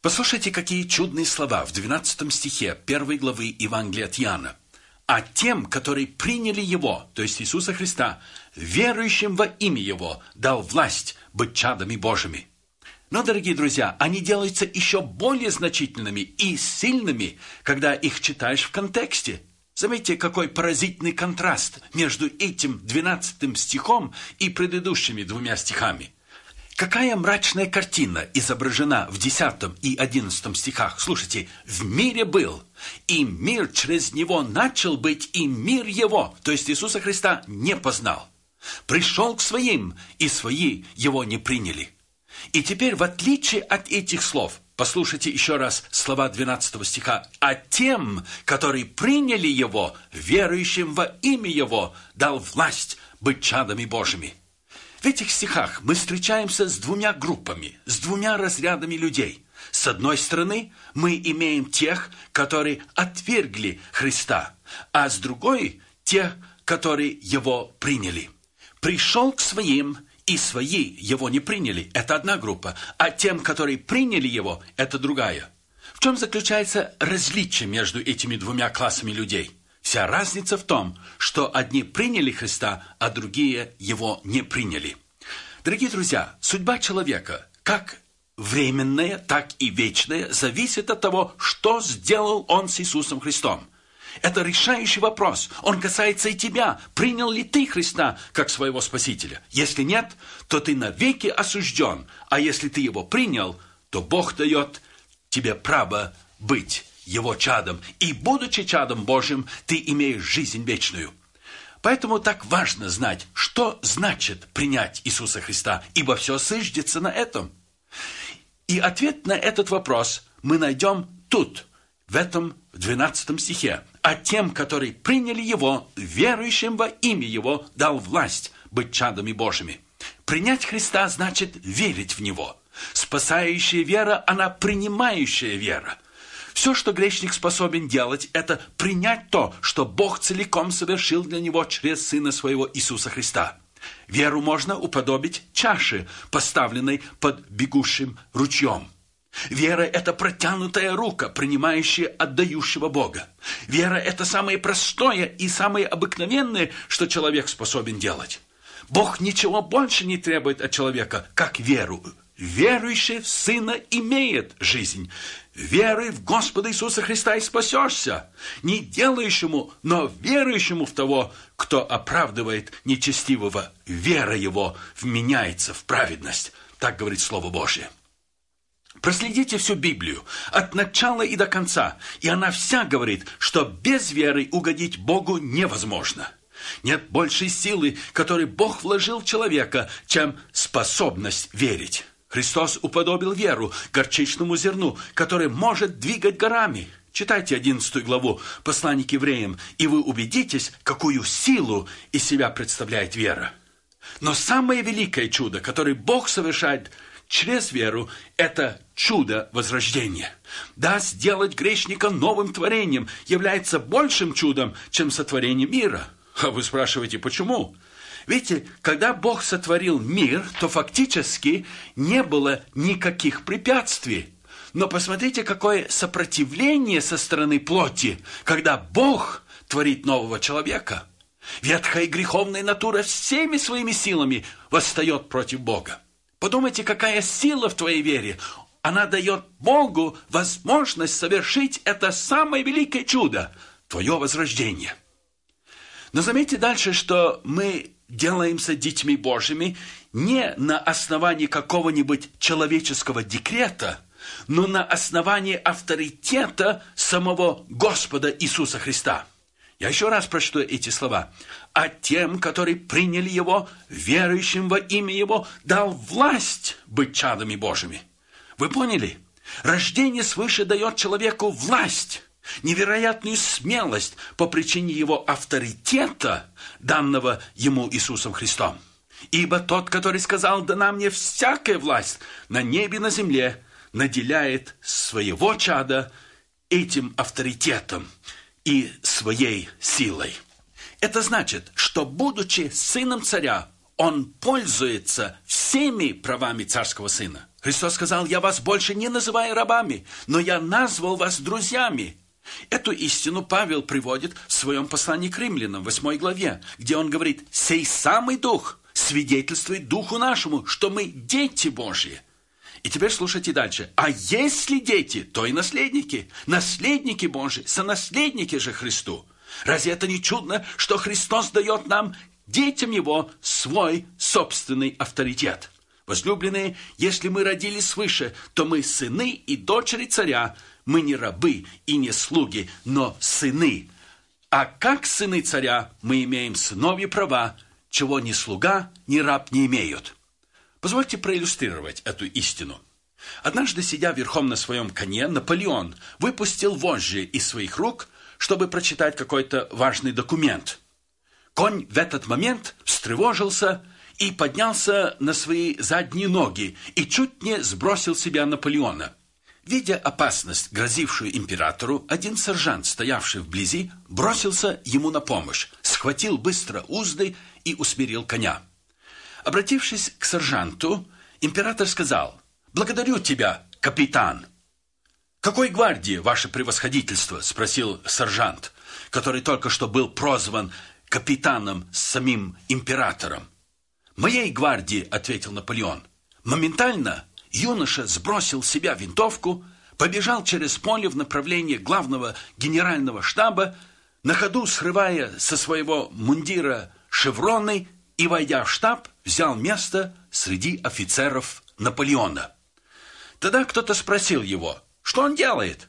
Послушайте, какие чудные слова в 12 стихе 1 главы Евангелия от Иоанна. «А тем, которые приняли Его, то есть Иисуса Христа, верующим во имя Его, дал власть быть чадами Божьими». Но, дорогие друзья, они делаются еще более значительными и сильными, когда их читаешь в контексте. Заметьте, какой поразительный контраст между этим 12 стихом и предыдущими 2 стихами. Какая мрачная картина изображена в 10 и 11 стихах. Слушайте, «В мире был, и мир через него начал быть, и мир его», то есть Иисуса Христа, не познал. «Пришел к своим, и свои его не приняли». И теперь, в отличие от этих слов, послушайте еще раз слова 12 стиха. «А тем, которые приняли его, верующим во имя его, дал власть быть чадами Божьими». В этих стихах мы встречаемся с 2 группами, с 2 разрядами людей. С одной стороны, мы имеем тех, которые отвергли Христа, а с другой – тех, которые его приняли. «Пришел к своим, и свои его не приняли» – это одна группа, а тем, которые приняли его – это другая. В чем заключается различие между этими 2 классами людей? Вся разница в том, что одни приняли Христа, а другие его не приняли. Дорогие друзья, судьба человека, как временная, так и вечная, зависит от того, что сделал он с Иисусом Христом. Это решающий вопрос. Он касается и тебя. Принял ли ты Христа как своего Спасителя? Если нет, то ты навеки осужден. А если ты его принял, то Бог дает тебе право быть его чадом. И, будучи чадом Божьим, ты имеешь жизнь вечную. Поэтому так важно знать, что значит принять Иисуса Христа, ибо все зиждется на этом. И ответ на этот вопрос мы найдем тут, в этом 12 стихе. «А тем, которые приняли Его, верующим во имя Его, дал власть быть чадами Божьими». Принять Христа значит верить в Него. Спасающая вера, она принимающая вера. Все, что грешник способен делать, это принять то, что Бог целиком совершил для него через Сына Своего Иисуса Христа. Веру можно уподобить чаше, поставленной под бегущим ручьем. Вера – это протянутая рука, принимающая отдающего Бога. Вера – это самое простое и самое обыкновенное, что человек способен делать. Бог ничего больше не требует от человека, как веру. Верующий в Сына имеет жизнь. Веруй в Господа Иисуса Христа и спасешься. Не делающему, но верующему в того, кто оправдывает нечестивого, вера его вменяется в праведность. Так говорит Слово Божье. Проследите всю Библию от начала и до конца, и она вся говорит, что без веры угодить Богу невозможно. Нет большей силы, которой Бог вложил в человека, чем способность верить. Христос уподобил веру горчичному зерну, которое может двигать горами. Читайте 11 главу послания к евреям, и вы убедитесь, какую силу из себя представляет вера. Но самое великое чудо, которое Бог совершает через веру, это чудо возрождения. Да, сделать грешника новым творением является большим чудом, чем сотворение мира. А вы спрашиваете, почему? Видите, когда Бог сотворил мир, то фактически не было никаких препятствий. Но посмотрите, какое сопротивление со стороны плоти, когда Бог творит нового человека. Ветхая греховная натура всеми своими силами восстает против Бога. Подумайте, какая сила в твоей вере. Она дает Богу возможность совершить это самое великое чудо – твое возрождение. Но заметьте дальше, что мы делаемся детьми Божьими не на основании какого-нибудь человеческого декрета, но на основании авторитета самого Господа Иисуса Христа. Я еще раз прочту эти слова. «А тем, которые приняли Его, верующим во имя Его, дал власть быть чадами Божьими». Вы поняли? Рождение свыше дает человеку власть, невероятную смелость по причине его авторитета, данного ему Иисусом Христом. Ибо тот, который сказал: «Дана мне всякая власть на небе и на земле», наделяет своего чада этим авторитетом и своей силой. Это значит, что, будучи сыном царя, он пользуется всеми правами царского сына. Христос сказал: «Я вас больше не называю рабами, но я назвал вас друзьями». Эту истину Павел приводит в своем послании к римлянам, 8 главе, где он говорит: «Сей самый Дух свидетельствует Духу нашему, что мы дети Божьи». И теперь слушайте дальше. «А если дети, то и наследники, наследники Божьи, сонаследники же Христу». Разве это не чудно, что Христос дает нам, детям Его, свой собственный авторитет? Возлюбленные, если мы родились свыше, то мы сыны и дочери царя. Мы не рабы и не слуги, но сыны. А как сыны царя мы имеем сыновьи права, чего ни слуга, ни раб не имеют. Позвольте проиллюстрировать эту истину. Однажды, сидя верхом на своем коне, Наполеон выпустил вожжи из своих рук, чтобы прочитать какой-то важный документ. Конь в этот момент встревожился и поднялся на свои задние ноги и чуть не сбросил себя Наполеона. Видя опасность, грозившую императору, один сержант, стоявший вблизи, бросился ему на помощь, схватил быстро узды и усмирил коня. Обратившись к сержанту, император сказал: «Благодарю тебя, капитан». «Какой гвардии, ваше превосходительство?» – спросил сержант, который только что был прозван капитаном с самим императором. «Моей гвардии», – ответил Наполеон. Моментально юноша сбросил с себя винтовку, побежал через поле в направлении главного генерального штаба, на ходу срывая со своего мундира шевроны и, войдя в штаб, взял место среди офицеров Наполеона. Тогда кто-то спросил его, что он делает.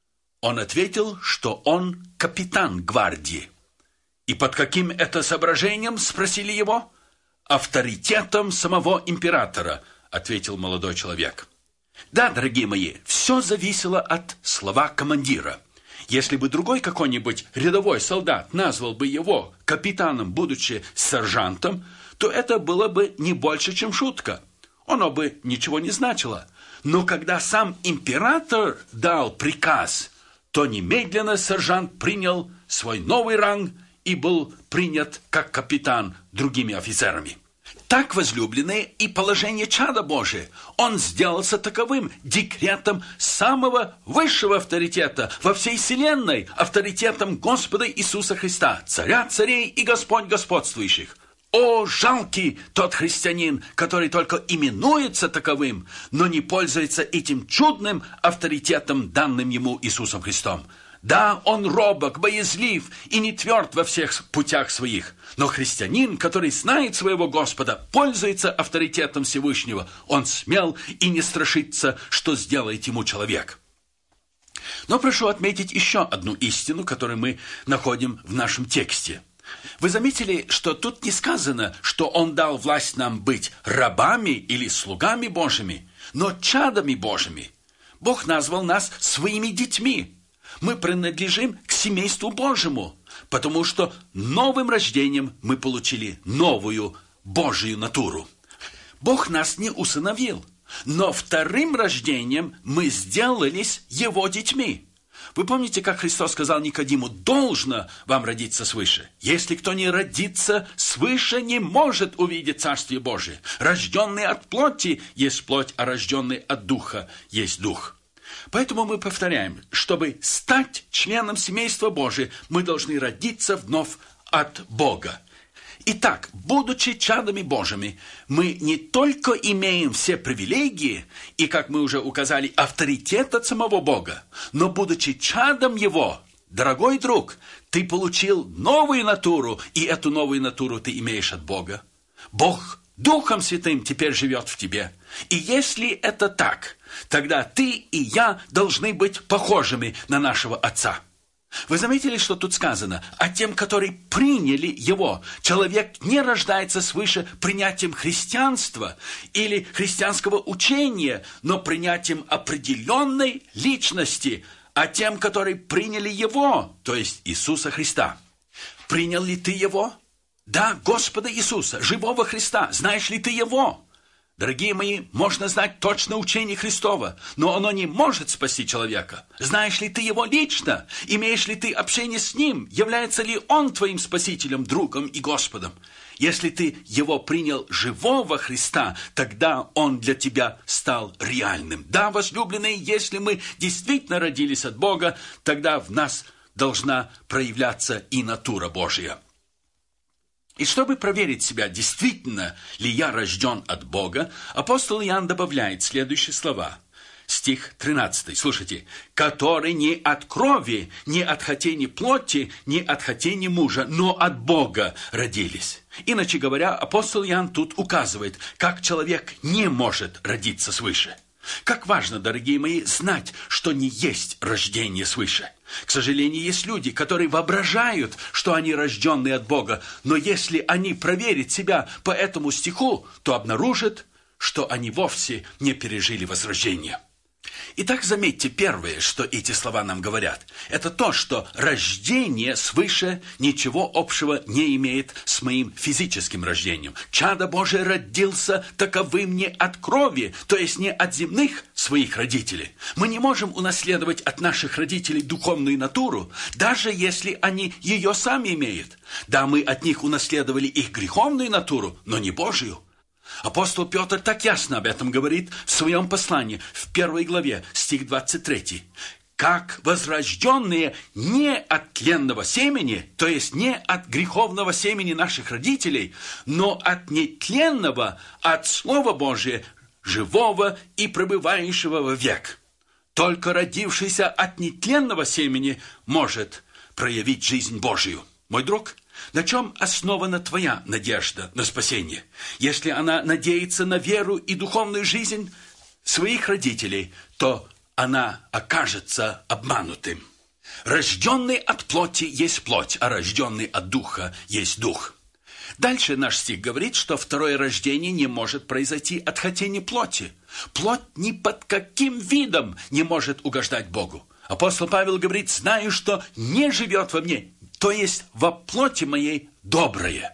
Он ответил, что он капитан гвардии. «И под каким это соображением?» – спросили его. «Авторитетом самого императора», – ответил молодой человек. Да, дорогие мои, все зависело от слова командира. Если бы другой какой-нибудь рядовой солдат назвал бы его капитаном, будучи сержантом, то это было бы не больше, чем шутка. Оно бы ничего не значило. Но когда сам император дал приказ, то немедленно сержант принял свой новый ранг и был принят как капитан другими офицерами. Так, возлюбленные, и положение чада Божия. Он сделался таковым декретом самого высшего авторитета во всей вселенной, авторитетом Господа Иисуса Христа, Царя царей и Господь господствующих. О, жалкий тот христианин, который только именуется таковым, но не пользуется этим чудным авторитетом, данным ему Иисусом Христом. Да, он робок, боязлив и не тверд во всех путях своих. Но христианин, который знает своего Господа, пользуется авторитетом Всевышнего. Он смел и не страшится, что сделает ему человек. Но прошу отметить еще одну истину, которую мы находим в нашем тексте. Вы заметили, что тут не сказано, что он дал власть нам быть рабами или слугами Божьими, но чадами Божьими. Бог назвал нас своими детьми. Мы принадлежим к семейству Божьему, потому что новым рождением мы получили новую Божью натуру. Бог нас не усыновил, но вторым рождением мы сделались Его детьми. Вы помните, как Христос сказал Никодиму: «Должно вам родиться свыше. Если кто не родится свыше, не может увидеть Царствие Божие. Рожденный от плоти есть плоть, а рожденный от духа есть дух». Поэтому мы повторяем, чтобы стать членом семейства Божия, мы должны родиться вновь от Бога. Итак, будучи чадами Божьими, мы не только имеем все привилегии и, как мы уже указали, авторитет от самого Бога, но, будучи чадом Его, дорогой друг, ты получил новую натуру, и эту новую натуру ты имеешь от Бога. Бог Духом Святым теперь живет в тебе. И если это так, тогда ты и я должны быть похожими на нашего Отца. Вы заметили, что тут сказано? А тем, которые приняли Его. Человек не рождается свыше принятием христианства или христианского учения, но принятием определенной личности, а тем, которые приняли Его, то есть Иисуса Христа. Принял ли ты Его? Да, Господа Иисуса, живого Христа. Знаешь ли ты Его? Дорогие мои, можно знать точно учение Христова, но оно не может спасти человека. Знаешь ли ты его лично? Имеешь ли ты общение с ним? Является ли он твоим спасителем, другом и Господом? Если ты его принял живого Христа, тогда он для тебя стал реальным. Да, возлюбленные, если мы действительно родились от Бога, тогда в нас должна проявляться и натура Божья. И чтобы проверить себя, действительно ли я рожден от Бога, апостол Иоанн добавляет следующие слова. Стих 13, слушайте. «Который не от крови, не от хотения плоти, не от хотения мужа, но от Бога родились». Иначе говоря, апостол Иоанн тут указывает, как человек не может родиться свыше. Как важно, дорогие мои, знать, что не есть рождение свыше. К сожалению, есть люди, которые воображают, что они рожденные от Бога, но если они проверят себя по этому стиху, то обнаружат, что они вовсе не пережили возрождение. Итак, заметьте, первое, что эти слова нам говорят, это то, что рождение свыше ничего общего не имеет с моим физическим рождением. Чадо Божие родился таковым не от крови, то есть не от земных своих родителей. Мы не можем унаследовать от наших родителей духовную натуру, даже если они ее сами имеют. Да, мы от них унаследовали их греховную натуру, но не Божию. Апостол Петр так ясно об этом говорит в своем послании, в 1 главе, стих 23. «Как возрожденные не от тленного семени, то есть не от греховного семени наших родителей, но от нетленного, от Слова Божия, живого и пребывающего вовек. Только родившийся от нетленного семени может проявить жизнь Божию». Мой друг, на чем основана твоя надежда на спасение? Если она надеется на веру и духовную жизнь своих родителей, то она окажется обманутым. Рожденный от плоти есть плоть, а рожденный от духа есть дух. Дальше наш стих говорит, что второе рождение не может произойти от хотения плоти. Плоть ни под каким видом не может угождать Богу. Апостол Павел говорит: «Знаю, что не живет во мне, то есть во плоти моей доброе».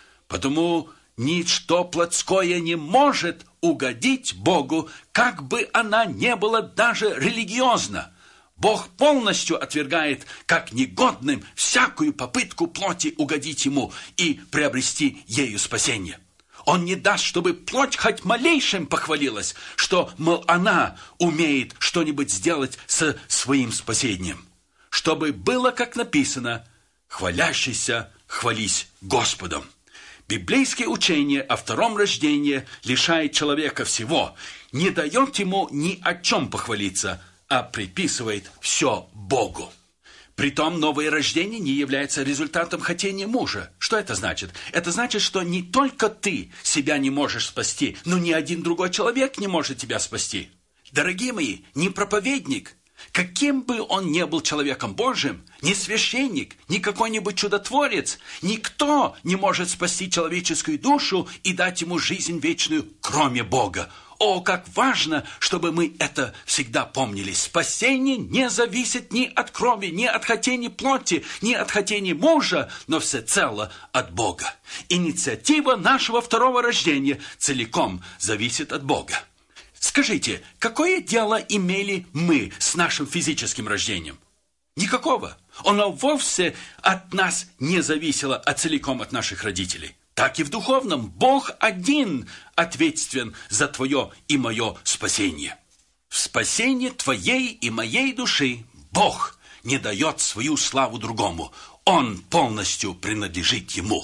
Потому ничто плотское не может угодить Богу, как бы она не была даже религиозна. Бог полностью отвергает как негодным всякую попытку плоти угодить Ему и приобрести ею спасение. Он не даст, чтобы плоть хоть малейшим похвалилась, что, мол, она умеет что-нибудь сделать со своим спасением. Чтобы было, как написано: «Хвалящийся, хвались Господом». Библейское учение о втором рождении лишает человека всего, не дает ему ни о чем похвалиться, а приписывает все Богу. Притом новое рождение не является результатом хотения мужа. Что это значит? Это значит, что не только ты себя не можешь спасти, но ни один другой человек не может тебя спасти. Дорогие мои, ни проповедник, каким бы он ни был человеком Божьим, ни священник, ни какой-нибудь чудотворец, никто не может спасти человеческую душу и дать ему жизнь вечную, кроме Бога. О, как важно, чтобы мы это всегда помнили. Спасение не зависит ни от крови, ни от хотения плоти, ни от хотения мужа, но всецело от Бога. Инициатива нашего второго рождения целиком зависит от Бога. Скажите, какое дело имели мы с нашим физическим рождением? Никакого. Оно вовсе от нас не зависело, а целиком от наших родителей. Так и в духовном. Бог один ответственен за твое и мое спасение. В спасении твоей и моей души Бог не дает свою славу другому. Он полностью принадлежит Ему.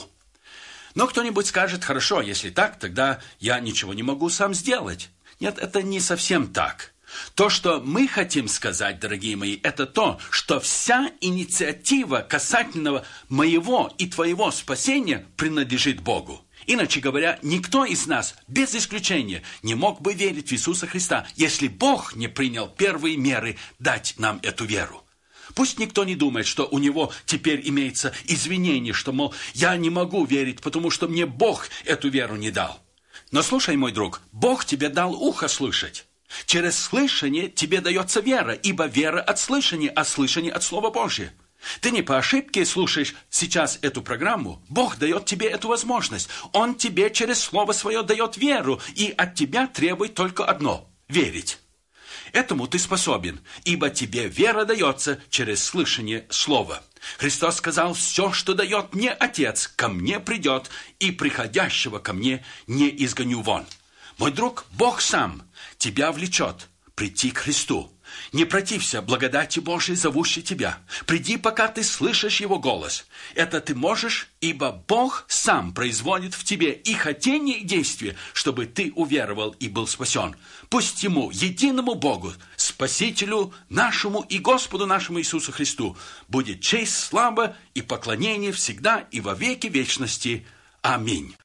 Но кто-нибудь скажет: хорошо, если так, тогда я ничего не могу сам сделать. Нет, это не совсем так. То, что мы хотим сказать, дорогие мои, это то, что вся инициатива касательно моего и твоего спасения принадлежит Богу. Иначе говоря, никто из нас, без исключения, не мог бы верить в Иисуса Христа, если Бог не принял первые меры дать нам эту веру. Пусть никто не думает, что у него теперь имеется извинение, что, мол, я не могу верить, потому что мне Бог эту веру не дал. Но слушай, мой друг, Бог тебе дал ухо слышать. Через слышание тебе дается вера, ибо вера от слышания, а слышание от Слова Божия. Ты не по ошибке слушаешь сейчас эту программу. Бог дает тебе эту возможность. Он тебе через Слово Свое дает веру, и от тебя требует только одно – верить. Этому ты способен, ибо тебе вера дается через слышание Слова. Христос сказал: «Все, что дает мне Отец, ко мне придет, и приходящего ко мне не изгоню вон». Мой друг, Бог сам тебя влечет прийти к Христу. Не протився благодати Божией, зовущей тебя. Приди, пока ты слышишь Его голос. Это ты можешь, ибо Бог сам производит в тебе и хотение, и действие, чтобы ты уверовал и был спасен. Пусть Ему, единому Богу, Спасителю нашему и Господу нашему Иисусу Христу, будет честь, слава и поклонение всегда и во веки вечности. Аминь.